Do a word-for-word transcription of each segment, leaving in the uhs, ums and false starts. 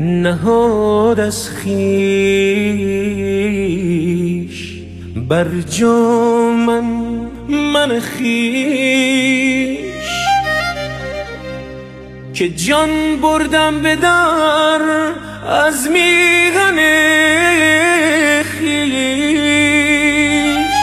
نهاد از خویش بر جا من من خویش که جان بردم به در از میهن خویش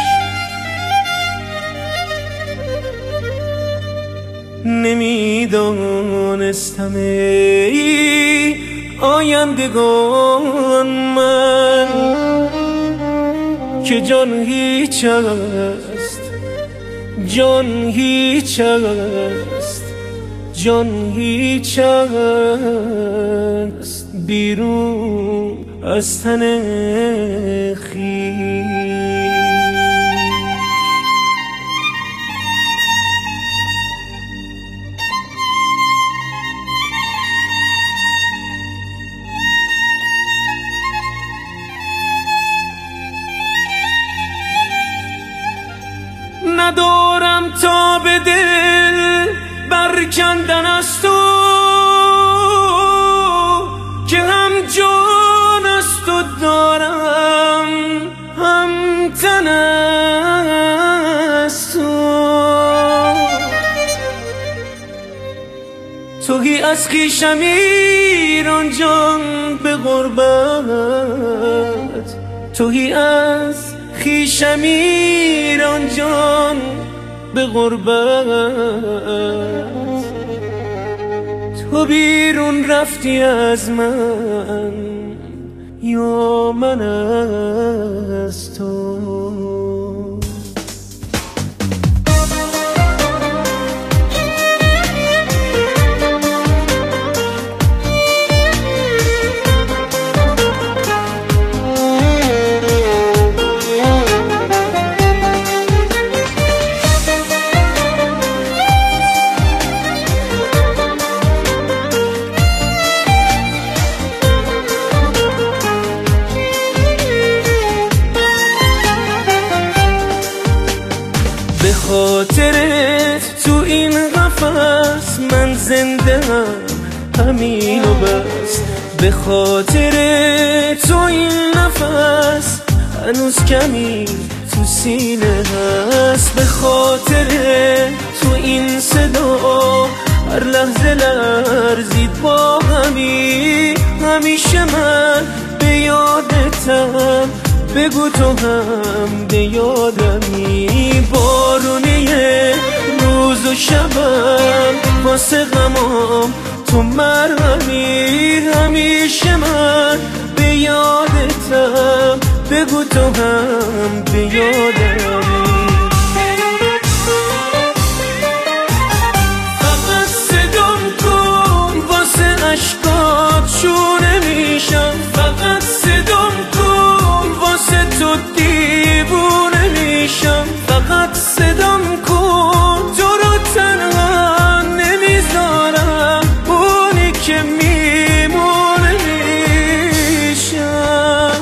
نمیدانستم ای آیندگان من که جان هیچ است جان هیچ است جان هیچ است بیرون از تن خویش. ندارم تا به دل برکندن از تو که هم جان از تو دارم هم تن از تو. توهی از خویشم ایران جان به غربت توهی از خویشم ایران جان به غربت تو بیرون رفتی از من یا من از تو. به خاطرت تو این قفس من زنده هم همین و بس. به خاطر تو این نفس هنوز کمی تو سینه هست. به خاطر تو این صدا هر لحظه لرزید با همی. همیشه من به یادتم بگو تو هم به یادمی. بارونی روز و شبم واسه غمام تو مرهمی. همیشه من به یادتم بگو تو هم به یادمی. فقط صدام کن واسه عشقات شونه میشم. فقط صدام کن واسه تو دیوونه میشم. فقط صدام کن تو رو تنها نمیذارم اونی که میمونه میشم.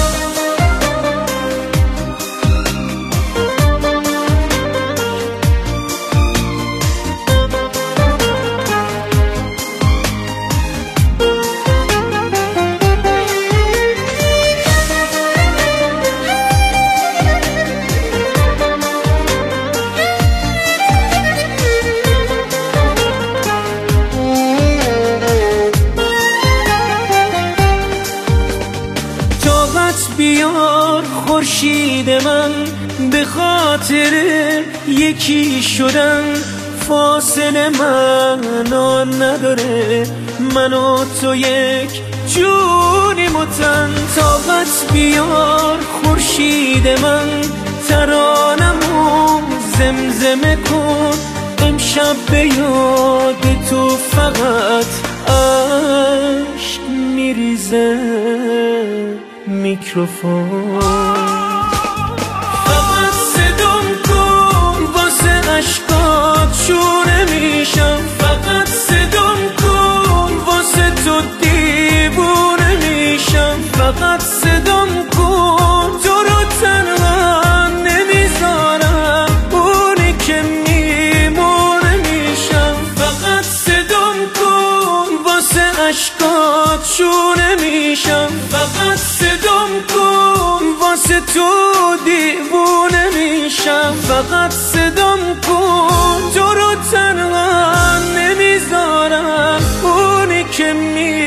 بیار خورشید من به خاطر یکی شدن. فاصله معنا نداره من و تو یک جونیم و تن. طاقت بیار خورشید من ترانمو زمزمه کن. امشب به یاد تو فقط عشق میریزه میکروفون. فقط صدام کن واسه عشقات شونه میشم. فقط صدام کن واسه تو دیوونه میشم. فقط صدام کن تو رو تنها نمیذارم اونی که میمونه میشم. فقط صدام کن واسه عشقات شونه میشم. فقط صدام کن واسه تو دیوونه میشم. فقط صدام کن تو رو تنها نمیذارم، اونی که می